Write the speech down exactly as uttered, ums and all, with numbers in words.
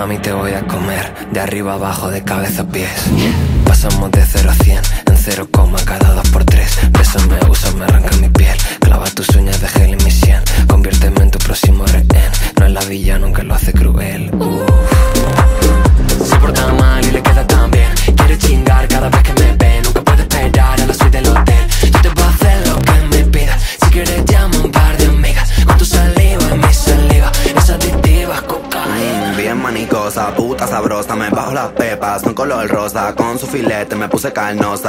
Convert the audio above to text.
mami te voy a comer, de arriba abajo, de cabeza a pies. Pasamos de cero a cien en cero coma cada dos por tres. Bésame, úsame, arranca mi piel, clava tus uñas de gel en mi sien. Conviérteme en tu próximo rehén, no es la villana aunque lo hace cruel. Uf. Se porta mal y le queda tan bien, quiere chingar cada vez que me ve. Nunca puede esperar a la suite del hotel. Yo te puedo hacer lo que me pidas, si quieres llama un par de amigas. Con tu saliva en mi saliva, es adictiva, cocaína. mm, Bien manicosa, puta sabrosa, me bajo las pepas, son color rosa. Con su filete me puse carnosa.